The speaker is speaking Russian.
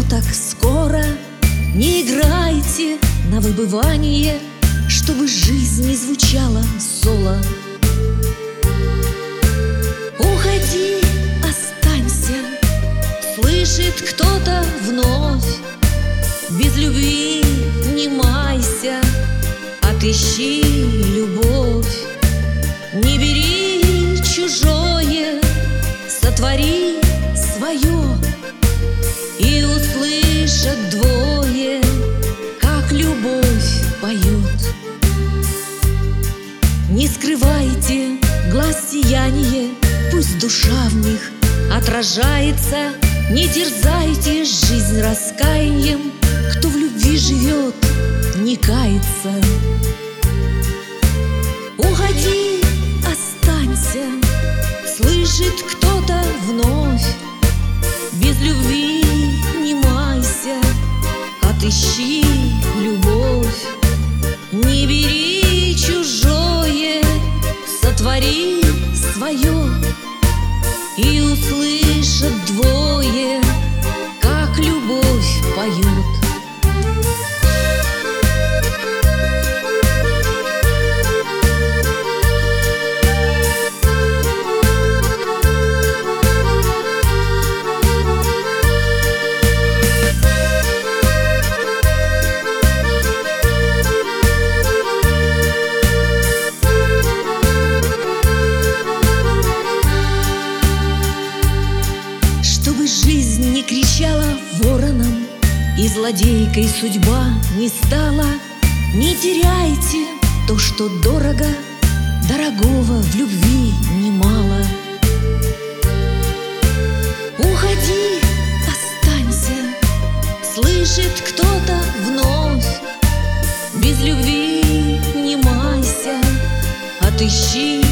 так скоро. Не играйте на выбывание, чтобы жизнь не звучала соло. Уходи, останься, слышит кто-то вновь. Без любви не майся, отыщи любовь. Не бери чужое, сотвори свое. И услышат двое, как любовь поет. Не скрывайте глаз сияние, пусть душа в них отражается. Не дерзайте жизнь раскаянием, кто в любви живет, не кается. Уходи, останься, слышит кто-то вновь. Без любви не майся, отыщи любовь. Не бери чужое, сотвори свое. И услышат двое, как любовь поет. Чтобы жизнь не кричала вороном и злодейкой судьба не стала, не теряйте то, что дорого, дорогого в любви немало. Уходи, останься, слышит кто-то вновь. Без любви не майся, отыщи